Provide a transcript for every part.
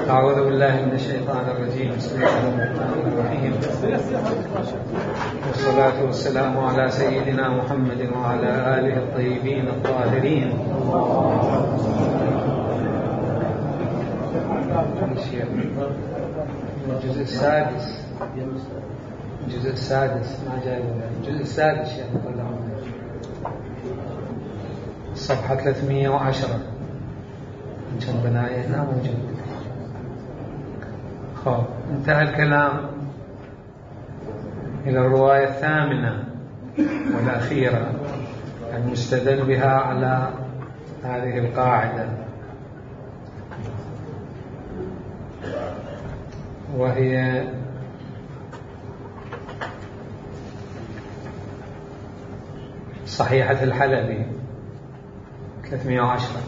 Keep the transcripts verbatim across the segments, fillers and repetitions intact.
أعوذ بالله من الشيطان الرجيم. بسم الله الرحمن الرحيم، والصلاة والسلام على سيدنا محمد وعلى آله الطيبين الطاهرين. الجزء السادس الجزء السادس ما جاي الجزء السادس يا صفحة ثلاثمئة وعشرة كان بناية هنا موجود. خب انتهى الكلام إلى الرواية الثامنة والأخيرة المستدل بها على هذه القاعدة، وهي صحيحة الحلبي ثلاثمئة وعشرة.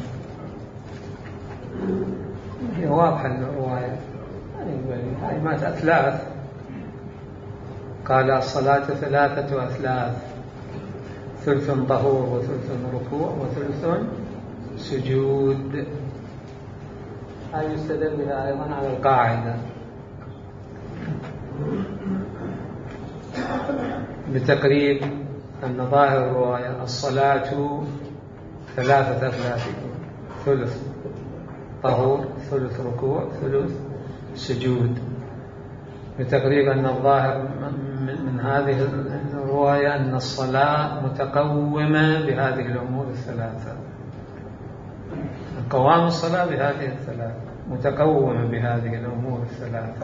هي واضحة الرواية، هاي مات أثلاث، قال الصلاة ثلاثة أثلاث: ثلث طهور وثلث ركوع وثلث سجود. هاي يستدل بها أيضا على القاعدة بتقريب أن ظاهر الرواية الصلاة ثلاثة أثلاث: ثلث طهور، ثلث ركوع، ثلث سجود. بتقريب أن الظاهر من هذه الرواية أن الصلاة متقومة بهذه الأمور الثلاثة، قوام الصلاة بهذه الثلاثة، متقومة بهذه الأمور الثلاثة،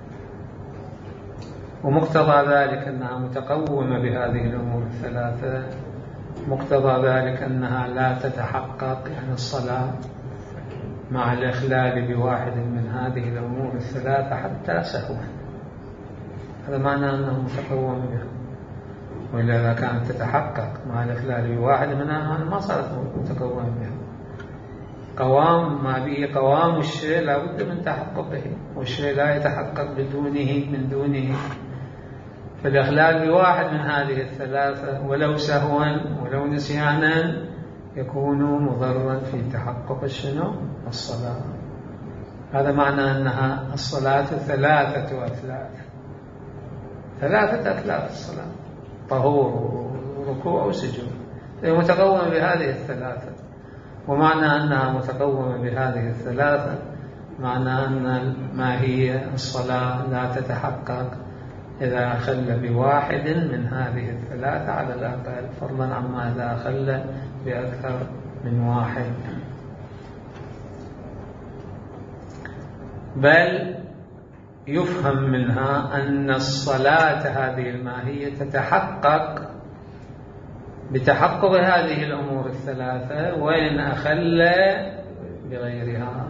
ومقتضى ذلك أنها متقومة بهذه الأمور الثلاثة مقتضى ذلك أنها لا تتحقق، يعني الصلاة مع الإخلال بواحد من هذه الأمور الثلاثة حتى سهوا. هذا معنى أنه متقوم بها، وإلا إذا كانت تتحقق مع الإخلال بواحد منها ما صارت متقوم بها. قوام ما به قوام الشيء لا بد من تحققه، والشيء لا يتحقق بدونه من دونه. فالإخلال بواحد من هذه الثلاثة ولو سهوا ولو نسيانا يكون مضرا في تحقق الشنو الصلاة. هذا معنى أنها الصلاة ثلاثة أثلاث، ثلاثة أثلاث الصلاة: طهور وركوع وسجود. هي متقومة بهذه الثلاثة، ومعنى أنها متقومة بهذه الثلاثة معنى أن ما هي الصلاة لا تتحقق إذا أخل بواحد من هذه الثلاثة على الأقل، فضلا عما إذا أخل بأكثر من واحد. بل يفهم منها أن الصلاة هذه الماهية تتحقق بتحقق هذه الأمور الثلاثة، وإن أخل بغيرها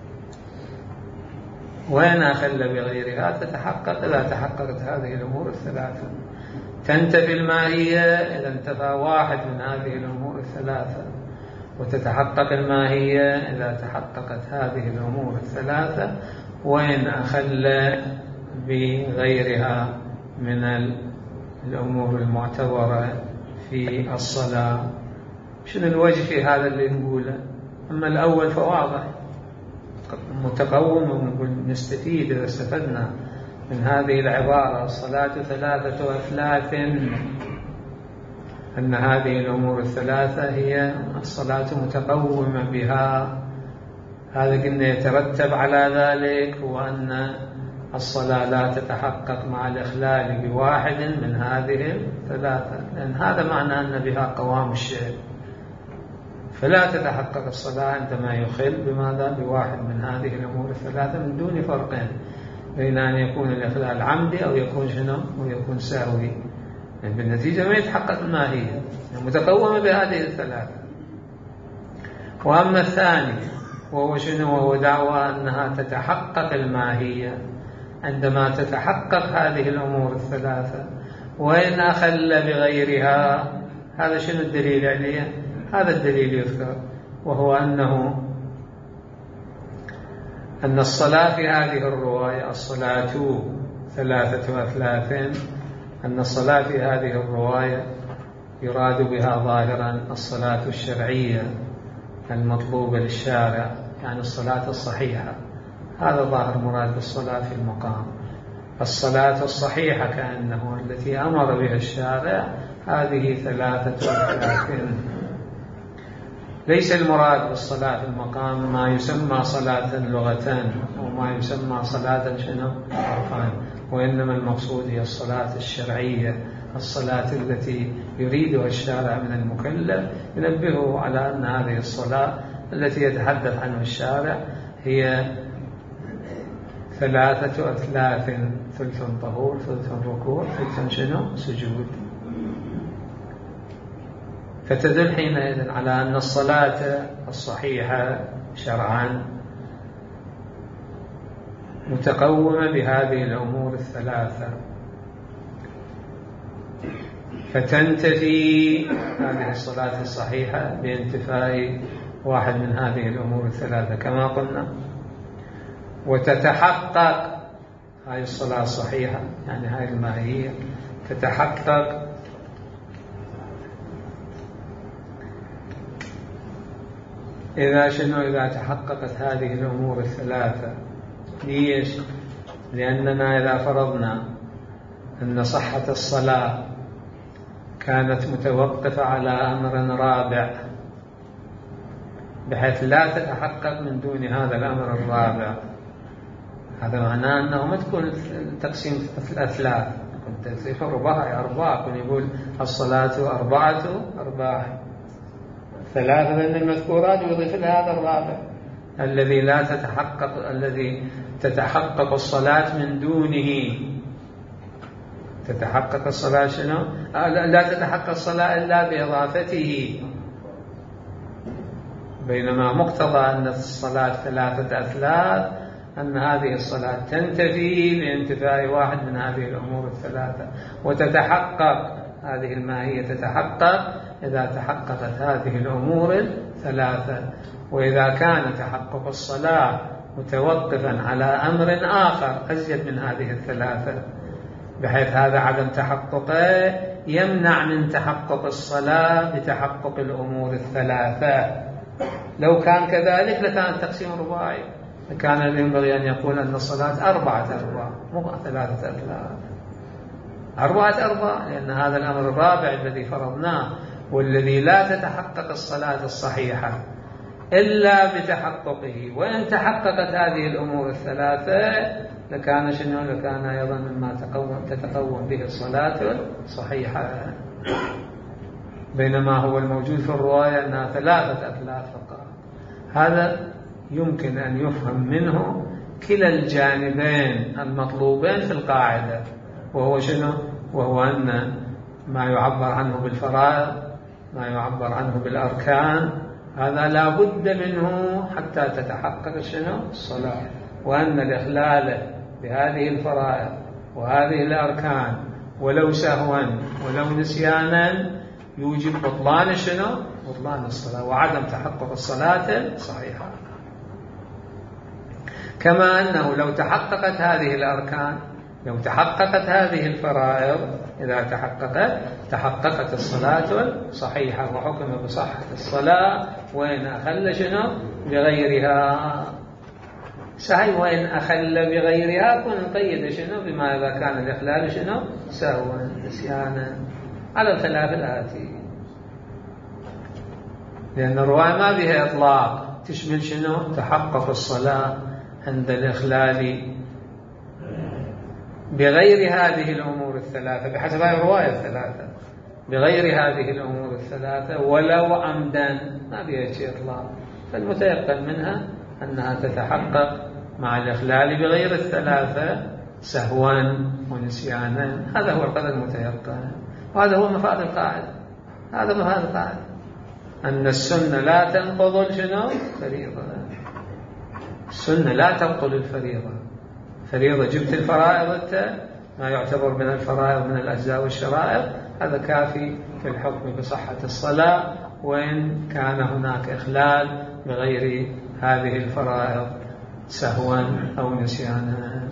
وإن أخل بغيرها تتحقق إذا تحققت هذه الأمور الثلاثة. تنتفي الماهية إذا انتفى واحد من هذه الأمور الثلاثة، وتتحقق الماهية إذا تحققت هذه الأمور الثلاثة، وإن أخل بغيرها من الأمور المعتبرة في الصلاة. شنو الوجه في هذا اللي نقوله؟ أما الأول فواضح متقوم، ونقول نستفيد إذا استفدنا من هذه العبارة الصلاة ثلاثة أثلاث أن هذه الأمور الثلاثة هي الصلاة متقومة بها. هذا قلنا يترتب على ذلك هو أن الصلاة لا تتحقق مع الإخلال بواحد من هذه الثلاثة، لأن هذا معنى أن بها قوام الشيء. فلا تتحقق الصلاة عندما يخل بماذا؟ بواحد من هذه الأمور الثلاثة، من دون فرقين بين أن يكون الإخلال عمدي أو يكون شنو أو يكون سهوي. يعني بالنتيجة ما يتحقق الماهية، متقومة بهذه الثلاثة. وأما الثاني وهو شنو؟ وهو دعوى أنها تتحقق الماهية عندما تتحقق هذه الأمور الثلاثة، وإن أخل بغيرها. هذا شنو الدليل عليه؟ هذا الدليل يذكر، وهو أنه أن الصلاة في هذه الرواية الصلاة ثلاثة أثلاث، أن الصلاة في هذه الرواية يراد بها ظاهرا الصلاة الشرعية المطلوبة للشارع، يعني الصلاة الصحيحة هذا ظاهر مراد بالصلاة في المقام. الصلاة الصحيحة كأنه التي أمر بها الشارع هذه ثلاثة وثلاثين. ليس المراد بالصلاة في المقام ما يسمى صلاة لغة وما يسمى صلاة شنو عرفان، وإنما المقصود هي الصلاة الشرعية، الصلاة التي يريدها الشارع من المكلف، ينبهه على أن هذه الصلاة التي يتحدث عنها الشارع هي ثلاثة أثلاث: ثلث طهور، ثلث ركوع، ثلث شنو سجود. فتدل حينئذ على أن الصلاة الصحيحة شرعا متقومة بهذه الأمور الثلاثة، فتنتفي هذه الصلاة الصحيحة بانتفاء واحد من هذه الأمور الثلاثة كما قلنا، وتتحقق هذه الصلاة الصحيحة يعني هذه الماهية تتحقق إذا شنو إذا تحققت هذه الأمور الثلاثة. ليش؟ لأننا إذا فرضنا أن صحة الصلاة كانت متوقفة على أمر رابع بحيث لا تتحقق من دون هذا الأمر الرابع، هذا معناه أنه ما تكون تقسيم الأثلاث، كنت تقسيم رباعي أربعة، كن يقول الصلاة أربعة أرباع، ثلاثة من المذكورات ويضيف لها هذا الرابع الذي لا تتحقق الذي تتحقق الصلاة من دونه. تتحقق الصلاة شنو؟ لا تتحقق الصلاة إلا بإضافته، بينما مقتضى أن الصلاة ثلاثة أثلاث أن هذه الصلاة تنتفي بانتفاء واحد من هذه الأمور الثلاثة، وتتحقق هذه الماهية تتحقق إذا تحققت هذه الأمور الثلاثة. وإذا كان تحقق الصلاة متوقفا على أمر آخر أزيد من هذه الثلاثة بحيث هذا عدم تحققه يمنع من تحقق الصلاة بتحقق الأمور الثلاثة. لو كان كذلك لكان التقسيم رباعي، كان ينبغي أن يقول أن الصلاة أربعة أرباع مو ثلاثة أثلاث، أربعة أرباع، لأن هذا الأمر الرابع الذي فرضناه والذي لا تتحقق الصلاة الصحيحة إلا بتحققه. وإن تحققت هذه الأمور الثلاثة لكان شنو؟ لكان أيضا مما تقوم تتقوم به الصلاة الصحيحة، بينما هو الموجود في الرواية أنها ثلاثة أثلاث فقط. هذا يمكن أن يفهم منه كلا الجانبين المطلوبين في القاعدة، وهو شنو؟ وهو أن ما يعبر عنه بالفرائض، ما يعبر عنه بالأركان، هذا لا بد منه حتى تتحقق شنو؟ الصلاة، وأن الإخلال بهذه الفرائض وهذه الأركان ولو سهوا ولو نسيانا يوجب بطلان شنو؟ بطلان الصلاة وعدم تحقق الصلاة الصحيحة. كما أنه لو تحققت هذه الأركان، لو تحققت هذه الفرائض، إذا تحققت تحققت الصلاة الصحيحة وحكم بصحة الصلاة. وإن أخل شنو؟ بغيرها. صحيح، وإن أخل بغيرها كن نقيد شنو؟ بما إذا كان الإخلال شنو؟ سهوا نسيانا، على الخلاف الآتي، لأن الرواية ما بها إطلاق، تشمل شنو؟ تحقق الصلاة عند الإخلال بغير هذه الأمور الثلاثة بحسب هذه الرواية الثلاثة، بغير هذه الأمور الثلاثة ولو عمدا، ما بها شيء إطلاق. فالمتيقن منها أنها تتحقق مع الإخلال بغير الثلاثة سهوا ونسيانا. هذا هو القدر المتيقن، وهذا هو مفاد القاعدة. هذا مفاد القاعدة أن السنة لا تنقض شنو؟ فريضة. السنة لا تبطل الفريضة. فريضة جبت الفرائض أنت، ما يعتبر من الفرائض من الأجزاء والشرائع، هذا كافي في الحكم بصحة الصلاة، وإن كان هناك إخلال بغير هذه الفرائض سهوا أو نسيانا.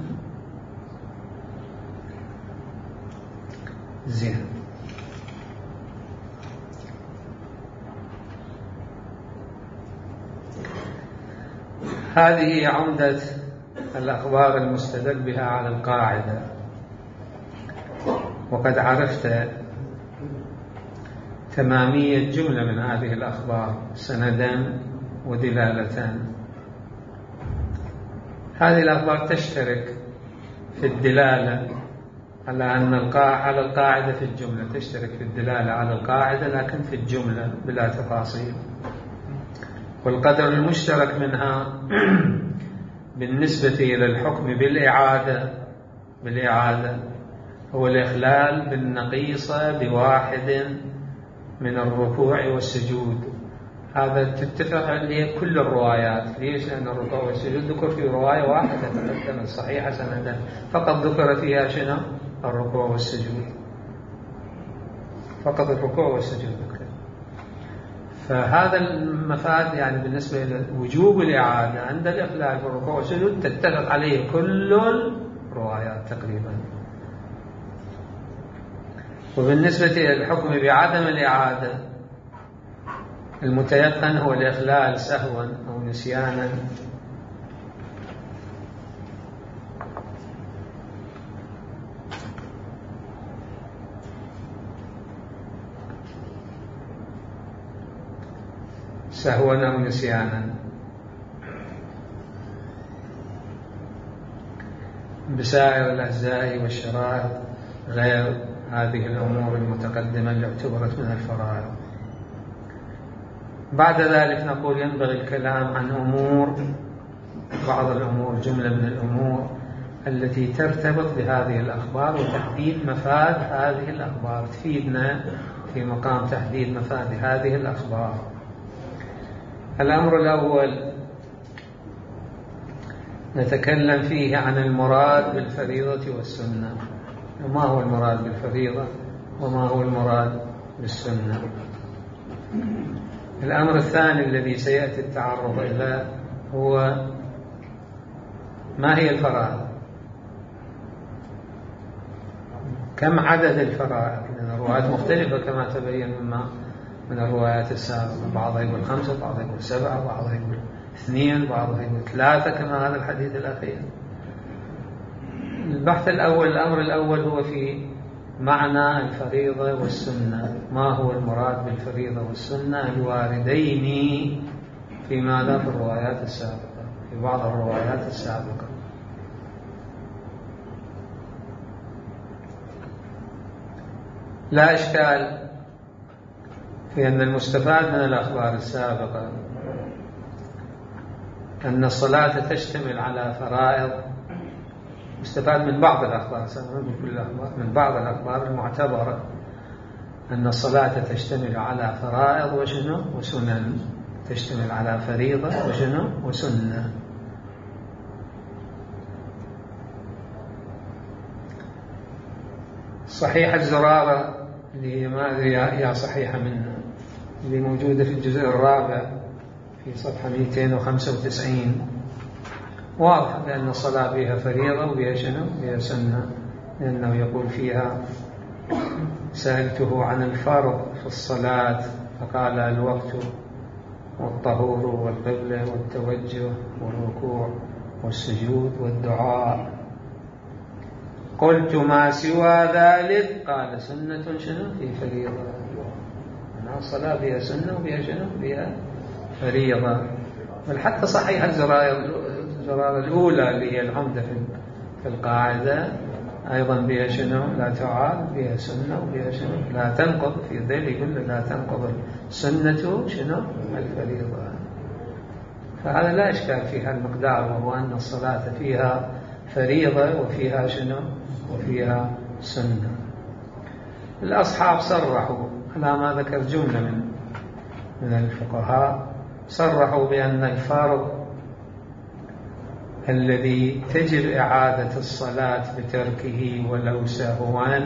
زين. هذه عمدة الأخبار المستدل بها على القاعدة، وقد عرفت تمامية جملة من هذه الأخبار سندا ودلالة. هذه الأخبار تشترك في الدلالة على أن القاعدة على القاعدة في الجملة، تشترك في الدلالة على القاعدة لكن في الجملة بلا تفاصيل. والقدر المشترك منها بالنسبة إلى الحكم بالإعادة بالإعادة هو الإخلال بالنقيصة بواحد من الركوع والسجود. هذا تتفق عليه كل الروايات. ليش؟ لأن الركوع والسجود ذكر في رواية واحدة تقدم الصحيحة سندا فقط ذكر فيها شنو؟ الركوع والسجود، فقط الركوع والسجود ذكر. فهذا المفاد يعني بالنسبة إلى وجوب الإعادة عند الإخلال بالركوع والسجود تتفق عليه كل الروايات تقريبا. وبالنسبة إلى الحكم بعدم الإعادة المتيقن هو الإخلال سهوا أو نسيانا. سهوا أو نسيانا بسائر الأجزاء والشرائط غير هذه الأمور المتقدمة اللي اعتبرت من الفرائض. بعد ذلك نقول ينبغي الكلام عن أمور، بعض الأمور، جملة من الأمور التي ترتبط بهذه الأخبار وتحديد مفاد هذه الأخبار، تفيدنا في مقام تحديد مفاد هذه الأخبار. الأمر الأول نتكلم فيه عن المراد بالفريضة والسنة، وما هو المراد بالفريضة وما هو المراد بالسنة. الأمر الثاني الذي سيأتي التعرض إليه هو ما هي الفرائض، كم عدد الفرائض، لأن الروايات مختلفة كما تبين مما من الروايات السابقة، بعضها يقول خمسة، بعضها يقول سبعة، بعضها يقول اثنين، بعضها يقول ثلاثة كما هذا الحديث الأخير. البحث الأول، الأمر الأول هو في معنى الفريضة والسنة، ما هو المراد بالفريضة والسنة الواردين في ماذا؟ في الروايات السابقة، في بعض الروايات السابقة. لا إشكال في أن المستفاد من الأخبار السابقة أن الصلاة تشتمل على فرائض، مستفاد من بعض الأخبار، من كل الأخبار، من بعض الأخبار المعتبرة أن الصلاة تشتمل على فرائض وشنو وسنن، تشتمل على فريضة وشنو وسنة. صحيحة الزرارة اللي هي ما أدري يا صحيحة منها، اللي موجودة في الجزء الرابع في صفحة مئتين وخمسة وتسعين، واضح بأن الصلاة بها فريضة وبها شنو بها سنة، لأنه يقول فيها: سألته عن الفرض في الصلاة فقال: الوقت والطهور والقبلة والتوجه والركوع والسجود والدعاء. قلت: ما سوى ذلك؟ قال: سنة شنو في فريضة. الصلاة بها سنة وبها شنو بها فريضة. بل حتى صحيح الزرارة الأولى اللي هي العمدة في القاعدة أيضا بها شنو لا تعاد، بها سنة وبها شنو لا تنقض، في ذيل يقول لا تنقض السنة شنو الفريضة. فهذا لا إشكال في هالمقدار، وهو أن الصلاة فيها فريضة وفيها شنو وفيها سنة. الأصحاب صرحوا على ما ذكر جملة من من الفقهاء، صرحوا بأن الفرض الذي تجب إعادة الصلاة بتركه ولو سهوا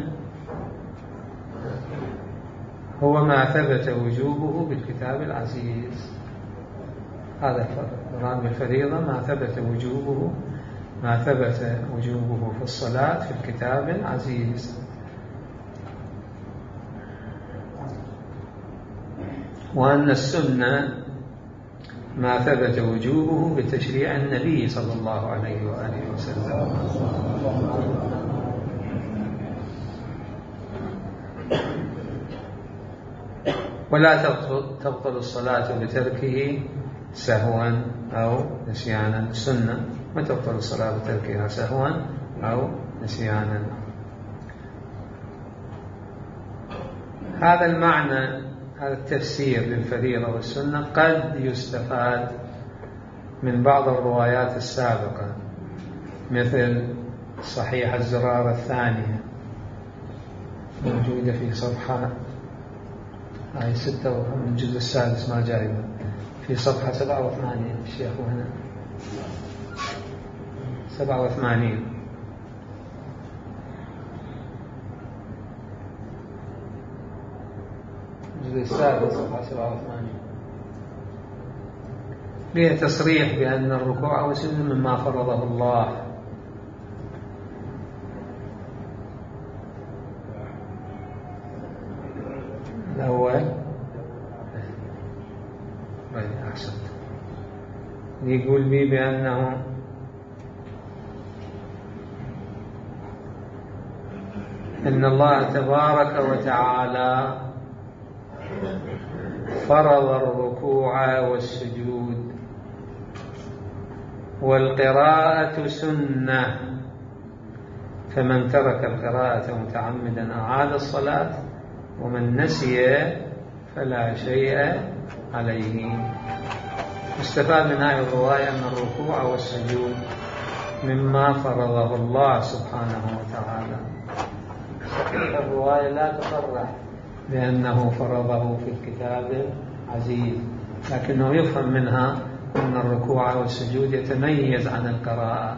هو ما ثبت وجوبه بالكتاب العزيز. هذا المراد بالفريضة ما ثبت وجوبه ما ثبت وجوبه في الصلاة في الكتاب العزيز. وأن السنة ما ثبت وجوبه بتشريع النبي صلى الله عليه وآله وسلم. ولا تبطل الصلاة بتركه سهوا أو نسيانا. السنة ما تبطل الصلاة بتركها سهوا أو نسيانا. هذا المعنى، هذا التفسير للفريضة والسنة قد يستفاد من بعض الروايات السابقة، مثل صحيح الزرارة الثانية موجودة في صفحة هاي ستة من الجزء السادس ما جايبه، في صفحة سبعة وثمانين الشيخ هنا سبعة وثمانين الجزء السادس صفحة سبعة وثمانين فيه تصريح بأن الركوع والسجود مما فرضه الله. الأول أحسنت، يقول بي بأنه إن الله تبارك وتعالى فرض الركوع والسجود والقراءة سنة، فمن ترك القراءة متعمدا أعاد الصلاة، ومن نسي فلا شيء عليه. استفاد من هذه الرواية أن الركوع والسجود مما فرضه الله سبحانه وتعالى. صحيح الرواية لا تصرح بأنه فرضه في الكتاب العزيز، لكنه يفهم منها أن الركوع والسجود يتميز عن القراءة،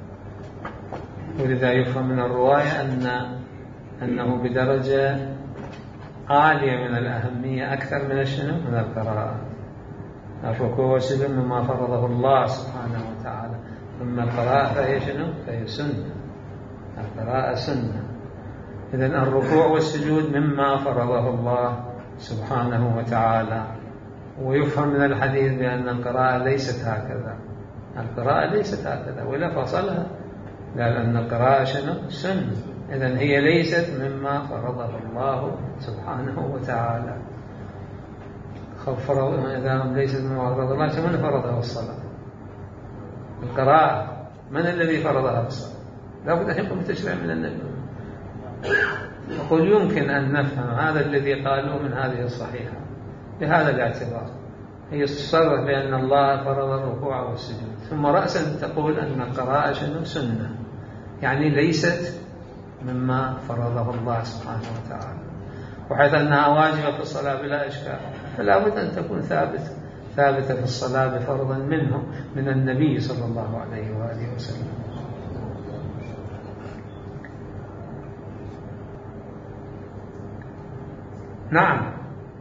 ولذا يفهم من الرواية أن أنه بدرجة عالية من الأهمية أكثر من الشنو من القراءة. الركوع والسجود مما فرضه الله سبحانه وتعالى، أما القراءة فهي شنو؟ فهي سنة. القراءة سنة. إذن الركوع والسجود مما فرضه الله سبحانه وتعالى. ويفهم من الحديث بأن القراءة ليست هكذا، القراءة ليست هكذا، ولا فصلها، قال أن القراءة شنو؟ سنة. إذن هي ليست مما فرضه الله سبحانه وتعالى. إذا ليست مما فرضه الله، من فرضه الصلاة؟ القراءة من الذي فرضها الصلاة؟ لا بد أن يكون بتشريع من النبي. يقول يمكن أن نفهم هذا الذي قالوه من هذه الصحيحة بهذا الاعتبار. هي تصرح بأن الله فرض الركوع والسجود، ثم رأسا تقول أن القراءة شنو؟ سنة، يعني ليست مما فرضه الله سبحانه وتعالى. وحيث أنها واجبة في الصلاة بلا إشكال، فلا بد أن تكون ثابتة ثابتة في الصلاة بفرض منه من النبي صلى الله عليه وآله وسلم. نعم.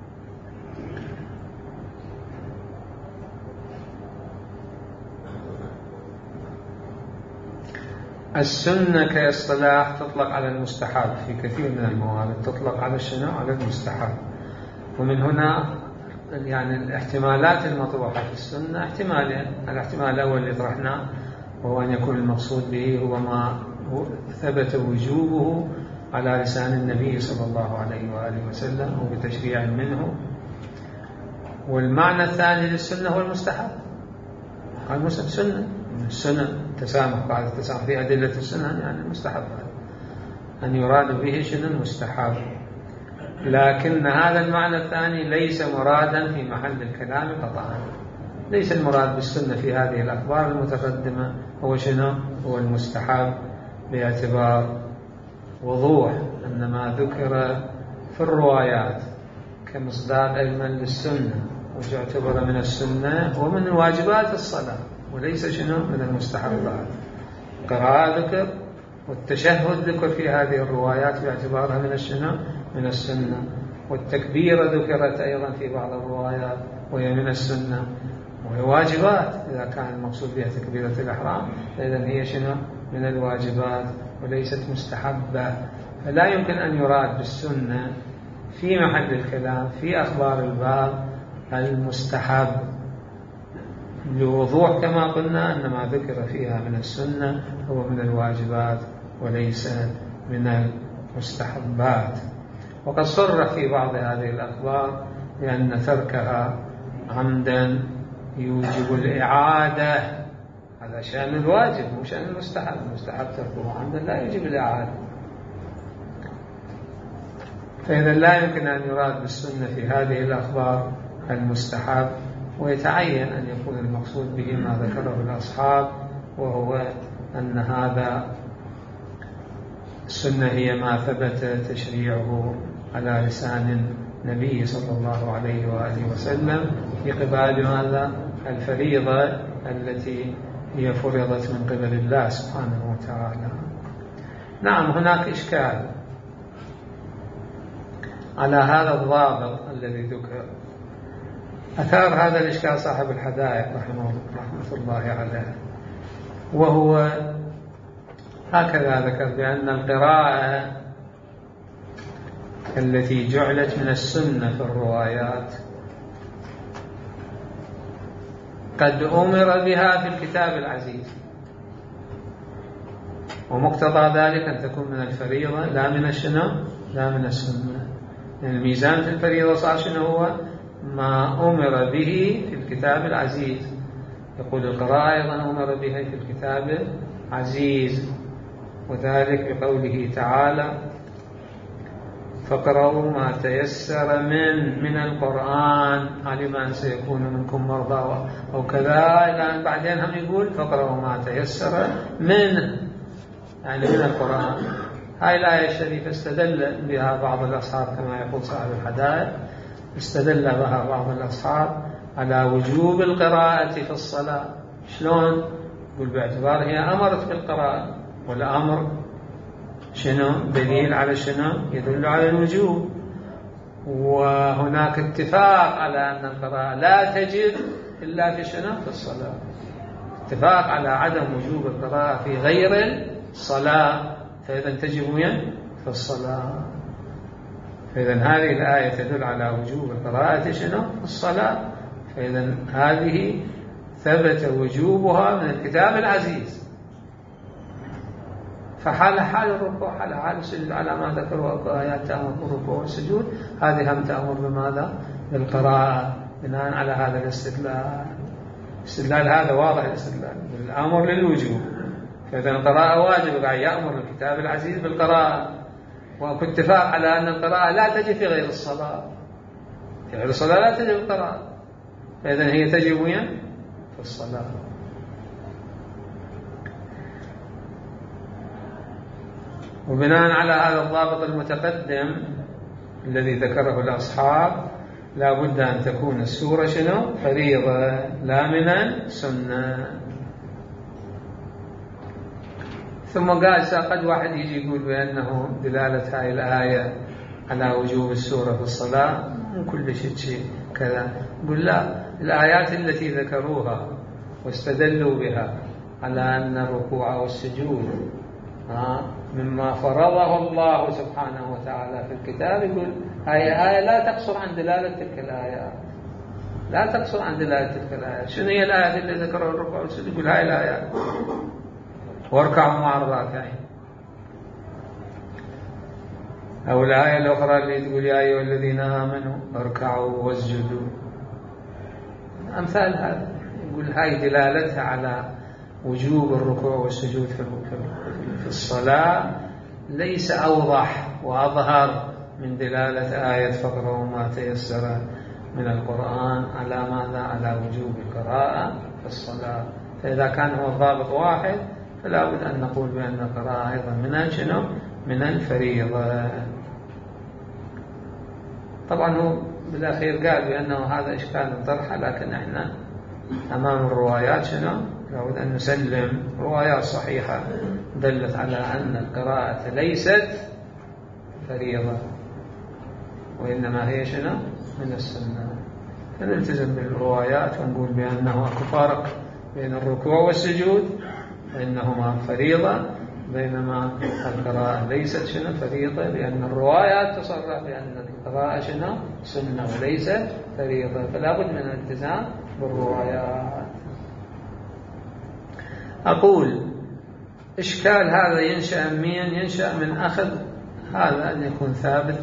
السنة كاصطلاح تطلق على المستحب في كثير من الموارد، تطلق على الشنو؟ على المستحب. ومن هنا يعني الاحتمالات المطروحة في السنة احتمالين. الاحتمال الأول اللي طرحناه وهو أن يكون المقصود به هو ما ثبت وجوبه على لسان النبي صلى الله عليه وآله وسلم وبتشريع منه. والمعنى الثاني للسنة هو المستحب. المستحب سنة، السنة تسامح، بعد التسامح في أدلة السنة يعني المستحب أن يراد به شنو؟ المستحب. لكن هذا المعنى الثاني ليس مرادا في محل الكلام قطعا. ليس المراد بالسنة في هذه الأخبار المتقدمة هو شنو؟ هو المستحب، باعتبار وضوح أن ما ذكر في الروايات كمصداق أيضا للسنة ويعتبر من السنة ومن واجبات الصلاة، وليس شنو؟ من المستحبات. قراءة ذكر والتشهد ذكر في هذه الروايات باعتبارها من الشنو؟ من السنة. والتكبيرة ذكرت أيضا في بعض الروايات وهي من السنة، وهي واجبات إذا كان المقصود بها تكبيرة الإحرام، فإذا هي شنو؟ من الواجبات وليست مستحبة. فلا يمكن أن يراد بالسنة في محل الكلام في أخبار الباب المستحب، لوضوح كما قلنا أن ما ذكر فيها من السنة هو من الواجبات وليس من المستحبات. وقد صرح في بعض هذه الأخبار بأن تركها عمدا يوجب الإعادة، هذا شأن الواجب مو شأن المستحب. المستحب تركه عمدا لا يوجب الإعادة. فإذا لا يمكن أن يراد بالسنة في هذه الأخبار المستحب، ويتعين أن يكون المقصود به ما ذكره الأصحاب، وهو أن هذا السنة هي ما ثبت تشريعه على لسان النبي صلى الله عليه وآله وسلم في قبال هذا الفريضة التي هي فرضت من قبل الله سبحانه وتعالى. نعم، هناك إشكال على هذا الضابط الذي ذكر. أثار هذا الإشكال صاحب الحدائق رحمه رحمة الله عليه، وهو هكذا ذكر بأن القراءة التي جعلت من السنة في الروايات قد أمر بها في الكتاب العزيز، ومقتضى ذلك أن تكون من الفريضة لا من الشنو لا من السنة. يعني الميزان في الفريضة صار شنو هو؟ ما أمر به في الكتاب العزيز. يقول القراءة أيضا أمر بها في الكتاب العزيز، وذلك بقوله تعالى فاقرؤوا ما تيسر من من القرآن علم أن سيكون منكم مرضى أو كذا، الآن بعدين هم يقول فاقرؤوا ما تيسر من يعني من القرآن. هاي الآية الشريفة استدل بها بعض الأصحاب كما يقول صاحب الحدائق، استدل بها بعض الأصحاب على وجوب القراءة في الصلاة. شلون؟ يقول باعتبار هي أمرت بالقراءة، والأمر شنو؟ دليل على شنو؟ يدل على الوجوب. وهناك اتفاق على أن القراءة لا تجب إلا في شنو؟ في الصلاة. اتفاق على عدم وجوب القراءة في غير الصلاة، فإذا تجب وين؟ في الصلاة. فإذا هذه الآية تدل على وجوب القراءة شنو؟ في الصلاة. فإذا هذه ثبت وجوبها من الكتاب العزيز. فحال حال الركوع، حال حال السجود، على ما ذكروا آيات تأمر بالركوع والسجود، هذه هم تأمر بماذا؟ بالقراءة، بناء على هذا الاستدلال. الاستدلال هذا واضح الاستدلال بالأمر للوجوب. فإذا القراءة واجب، قاعد يأمر الكتاب العزيز بالقراءة، واتفاق على أن القراءة لا تجب في غير الصلاة. في غير الصلاة لا تجب القراءة، فإذا هي تجب وين؟ في الصلاة. وبناء على هذا الضابط المتقدم الذي ذكره الأصحاب، لا بد أن تكون السورة شنو؟ فريضة لا من السنة. ثم قال قد واحد يجي يقول بأنه دلالة هاي الآية على وجوب السورة في الصلاة من كل شيء شيء كذا. يقول لا، الآيات التي ذكروها واستدلوا بها على أن الركوع والسجود مما فرضه الله سبحانه وتعالى في الكتاب، يقول هاي آية لا تقصر عن دلالة تلك الآيات، لا تقصر عن دلالة تلك الآيات. شنو هي الآيات اللي ذكرها الركوع والسجود؟ يقول هاي الآيات واركعوا مع الراكعين. أو الآية الأخرى اللي تقول يا أيها الذين آمنوا اركعوا واسجدوا، أمثال هذا. يقول هاي دلالتها على وجوب الركوع والسجود في الصلاة ليس أوضح وأظهر من دلالة آية فاقرؤوا ما تيسر من القرآن على ماذا؟ على وجوب القراءة في الصلاة. فإذا كان هو الضابط واحد فلا بد أن نقول بأن القراءة أيضا من شنو؟ من الفريضة. طبعا هو بالأخير قال بأنه هذا إشكال طرحه، لكن احنا أمام الروايات شنو؟ لابد أن نسلم روايات صحيحة دلت على أن القراءة ليست فريضة، وإنما هي شنو؟ من السنة. فنلتزم بالروايات ونقول بأنه أكو فرق بين الركوع والسجود، فإنهما فريضة، بينما القراءة ليست شنو؟ فريضة، لأن الروايات تصرح بأن القراءة شنو؟ سنة وليست فريضة. فلا بد من الالتزام بالروايات. أقول إشكال هذا ينشأ من ينشأ من أخذ هذا أن يكون ثابت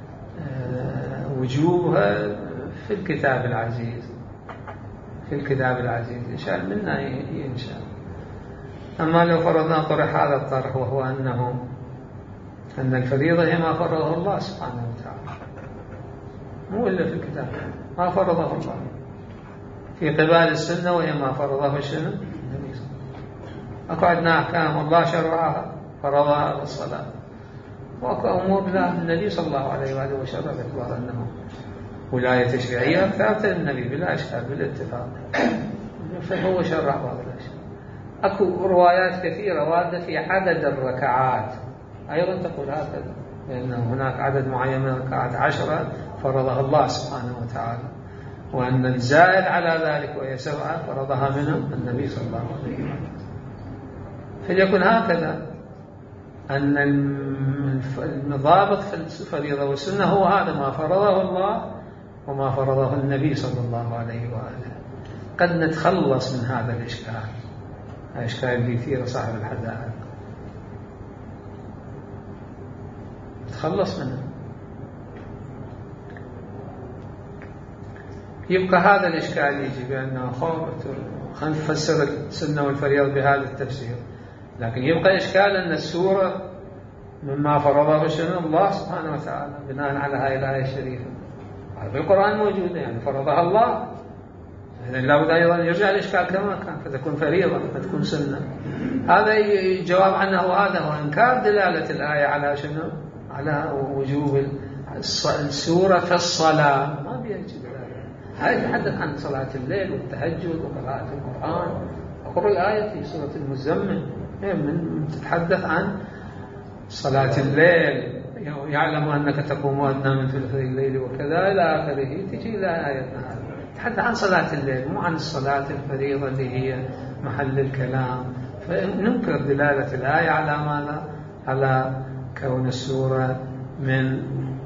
وجوبها في الكتاب العزيز، في الكتاب العزيز إشكال منا ينشأ. أما لو فرضنا طرح هذا الطرح وهو أنه أن الفريضة هي ما فرضه الله سبحانه وتعالى، مو إلا في الكتاب ما فرضه الله، في قبال السنة وهي ما فرضه شنو النبي صلى الله عليه وسلم. أكو عندنا أحكام الله شرعها فرضها بالصلاة، وأكو أمور لا النبي صلى الله عليه وآله وسلم باعتبار أنه ولاية تشريعية ثابتة للنبي بلا إشكال بالاتفاق، فهو شرع بعض الأشياء. أكو روايات كثيرة واردة في عدد الركعات أيضا تقول هكذا، لأن هناك عدد معين من الركعات عشرة فرضها الله سبحانه وتعالى، وأن الزائد على ذلك وهي سبعة فرضها منه النبي صلى الله عليه وسلم. فليكن هكذا أن المضابط في الفريضة والسنة هو هذا ما فرضه الله وما فرضه النبي صلى الله عليه وآله. قد نتخلص من هذا الإشكال، الإشكال اللي يثير صاحب الحدائق نتخلص منه. يبقى هذا الإشكال يجي بأنه خلينا نفسر السنة والفريضة بهذا التفسير، لكن يبقى إشكال أن السورة مما فرضه شنو الله سبحانه وتعالى بناء على هذه الآية الشريفة، في القرآن موجودة يعني فرضها الله، إذن لابد أيضا يرجع الإشكال كما كان فتكون فريضة فتكون سنة. هذا الجواب عنه هذا هو إنكار دلالة الآية على شنو على وجوب السورة في الصلاة، ما بيجي دلالة. هذا يتحدث عن صلاة الليل والتهجد وقراءة القرآن. أقرأ الآية في سورة المزمل من تتحدث عن صلاة الليل، يعلم أنك تقوم وأدنى من ثلثي الليل وكذا إلى آخره، تجي إلى آياتنا هذه تحدث عن صلاة الليل مو عن الصلاة الفريضة اللي هي محل الكلام. فننكر دلالة الآية على ماذا؟ على كون السورة من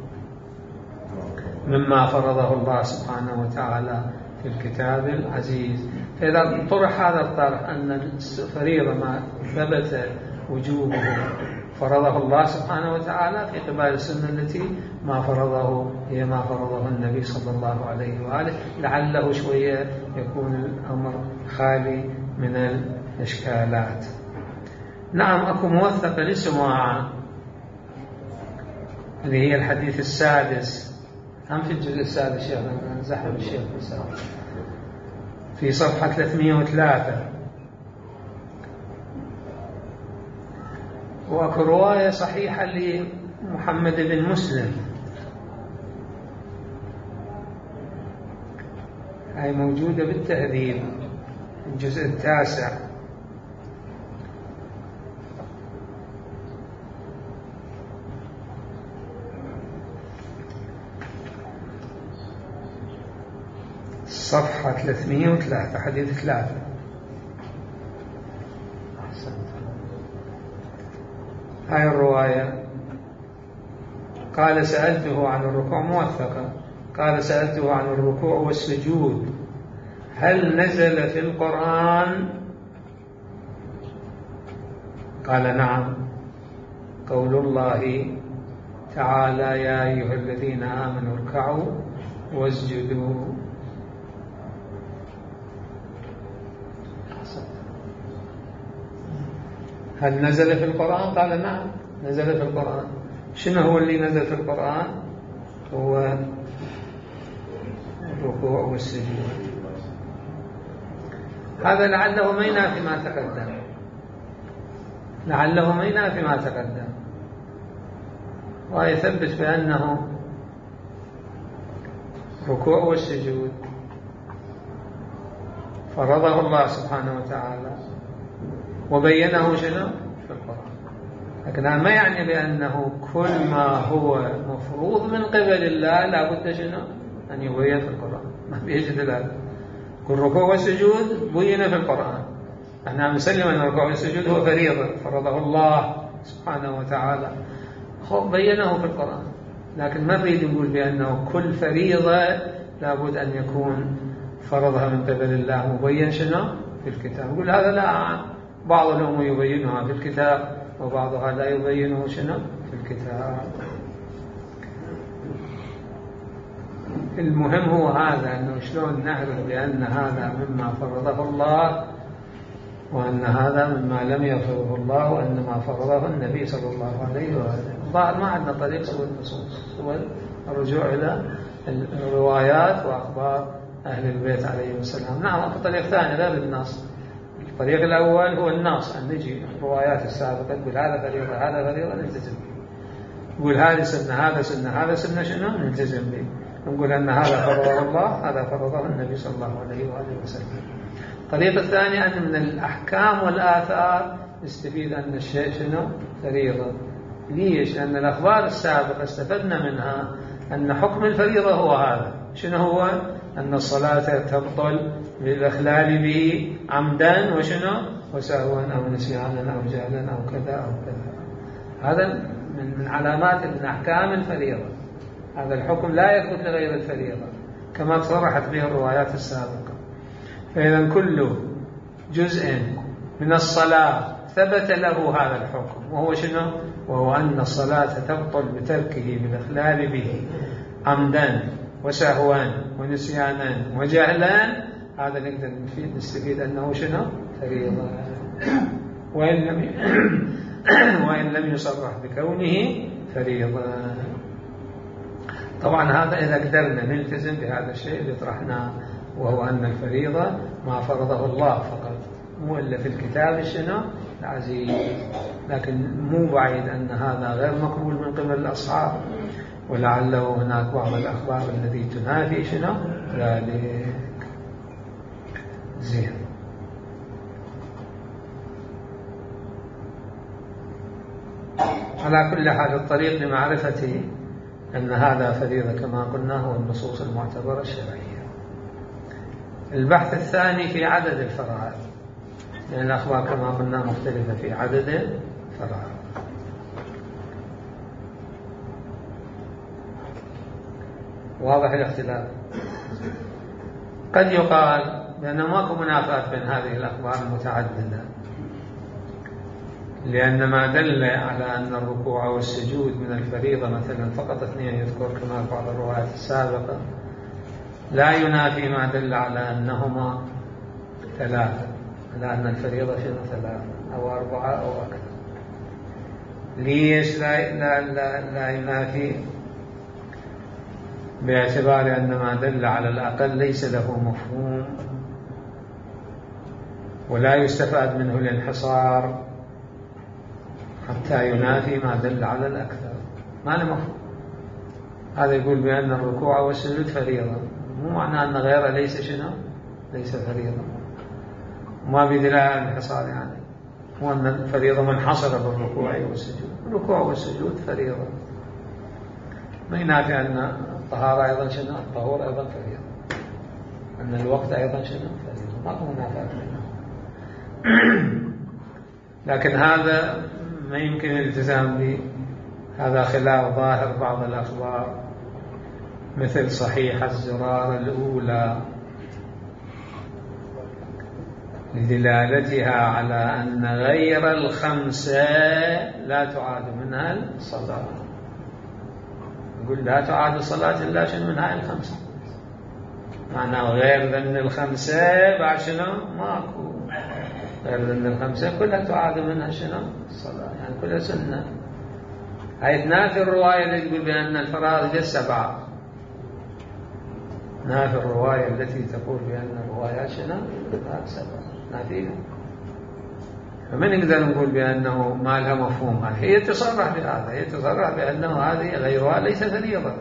مما فرضه الله سبحانه وتعالى في الكتاب العزيز. فإذا طرح هذا الطرح أن الفريضة ما ثبت وجوبه فرضه الله سبحانه وتعالى في قبال السنة التي ما فرضه هي ما فرضه النبي صلى الله عليه وآله، لعله شوية يكون الأمر خالي من الإشكالات. نعم أكو موثقة لسماعة اللي هي الحديث السادس، هم في الجزء السادس شيخ زحم الشيخ في صفحة ثلاثمئة وثلاثة. وأكو رواية صحيحة لمحمد بن مسلم، هاي موجودة بالتهذيب الجزء التاسع، صفحة ثلاثمئة وثلاثة حديث ثلاثة. هاي الرواية قال سألته عن الركوع، موثقة، قال سألته عن الركوع والسجود هل نزل في القرآن؟ قال نعم، قول الله تعالى يا أيها الذين آمنوا اركعوا واسجدوا. هل نزل في القرآن؟ قال نعم نزل في القرآن. شنو هو اللي نزل في القرآن؟ هو الركوع والسجود. هذا لعله ما ينافي ما تقدم، لعله ما ينافي ما تقدم، ويثبت بأنه الركوع والسجود فرضه الله سبحانه وتعالى وبينه شنو في القرآن. لكن هذا ما يعني بأنه كل ما هو مفروض من قبل الله لا بد شنو أن يبين في القرآن، ما بيجي دلالة. كل ركوع والسجود بين في القرآن، احنا نسلم أن الركوع والسجود هو فريضة فرضه الله سبحانه وتعالى بينه في القرآن، لكن ما نريد نقول بأنه كل فريضة لا بد أن يكون فرضها من قبل الله مبين شنو في الكتاب. نقول هذا لا بعض الأمور يبينها في الكتاب وبعضها لا يبينه شنو في الكتاب. المهم هو هذا، أنه شلون نعرف بأن هذا مما فرضه الله وأن هذا مما لم يفرضه الله وأن ما فرضه النبي صلى الله عليه وآله. ظاهر ما عندنا طريق سوى النصوص، سوى الرجوع إلى الروايات وأخبار أهل البيت عليهم السلام. نعم طريق ثاني غير النص. الطريق الأول هو النص، أن نجي الروايات السابقة تقول هذا فريضة هذا فريضة نلتزم به، نقول هذه سنة هذا سنة هذا سنة شنو نلتزم به، نقول أن هذا فرضه الله هذا فرضه النبي صلى الله عليه وآله وسلم. الطريقة الثانية أن من الأحكام والآثار نستفيد أن الشيء شنو فريضة. ليش؟ لأن الأخبار السابقة استفدنا منها أن حكم الفريضة هو هذا. شنو هو؟ أن الصلاة تبطل بالإخلال به عمدا وشنو وسهوا أو نسيانا أو جهلا أو كذا أو كذا. هذا من من علامات من أحكام الفريضة. هذا الحكم لا يثبت لغير الفريضة كما صرحت به الروايات السابقة. فإذا كل جزء من الصلاة ثبت له هذا الحكم، وهو شنو؟ وهو أن الصلاة تبطل بتركه بالإخلال به عمدا وسهوا ونسيانا وجهلا. هذا نقدر نستفيد أنه شنو فريضة، وإن لم وإن لم يصرح بكونه فريضة. طبعا هذا إذا قدرنا نلتزم بهذا الشيء اللي طرحناه، وهو أن الفريضة ما فرضه الله فقط، مو إلا في الكتاب شنو العزيز. لكن مو بعيد أن هذا غير مقبول من قبل الأصحاب، ولعله هناك بعض الأخبار التي تنافي شنو ذلك. زين. على كل حال الطريق لمعرفة أن هذا فريضة كما قلنا هو النصوص المعتبرة الشرعية. البحث الثاني في عدد الفرائض، لأن الأخبار كما قلنا مختلفة في عدد الفرائض. واضح الاختلاف. قد يقال بأن ماكو منافاة بين هذه الأخبار المتعددة، لأن ما دل على أن الركوع والسجود من الفريضة مثلا فقط اثنين يذكر كما بعض الروايات السابقة، لا ينافي ما دل على أنهما ثلاثة، على أن الفريضة شنو ثلاثة أو أربعة أو أكثر. ليش لا, لا, لا, لا ينافي؟ باعتبار أن ما دل على الأقل ليس له مفهوم، ولا يستفاد منه الانحصار حتى ينافي ما دل على الأكثر. ما له مفهوم. هذا يقول بأن الركوع والسجود فريضة، مو معنى أن غيره ليس شنو ليس فريضة، وما بدلاء الانحصار، يعني هو أن الفريضة منحصرة بالركوع والسجود. الركوع والسجود فريضة. ما ينافي أن الطهارة أيضا شنو الطهور أيضا فريضة، أن الوقت أيضا شنو فريضة، ما هو منافاة منه. لكن هذا ما يمكن الالتزام به. هذا خلاف ظاهر بعض الأخبار، مثل صحيح الزرار الأولى لدلالتها على أن غير الخمسة لا تعاد منها الصلاة. يقول لا تعاد الصلاة إلا شنو من هاي الخمسة، معناه غير ذن الخمسة بعد شنو ماكو، غير ذن الخمسة كلها تعاد منها شنو الصلاة، يعني كلها سنة. هاي تنافي الرواية اللي تقول بأن الفرائض سبعة، نافي الرواية التي تقول بأن الروايات شنو سبعة، نافيها. فمن نقدر نقول بأنه ما لها مفهوم؟ هي تصرح بهذا، هي تصرح بأنه هذه غيرها ليس فريضة.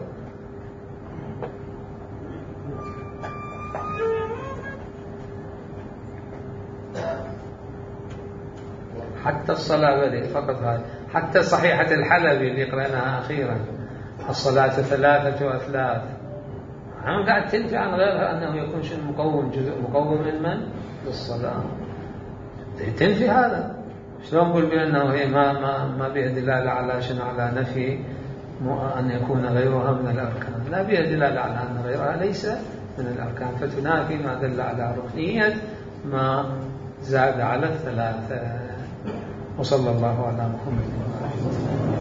حتى الصلاة بدي فقط هذا، حتى صحيحة الحلبي اللي قرأناها أخيرا الصلاة ثلاثة أثلاث، هم قاعد تنفي عن غيرها أنه يكون شيء مقوم، جزء مقوم من من للصلاة، تنفي هذا. شلون نقول بأنه هي ما ما ما بها دلالة على شنو على نفي أن يكون غيرها من الأركان، لا بها دلالة على أن غيرها ليس من الأركان، فتنافي ما دل على ركنية ما زاد على الثلاثة. وصلى الله على محمد وعلى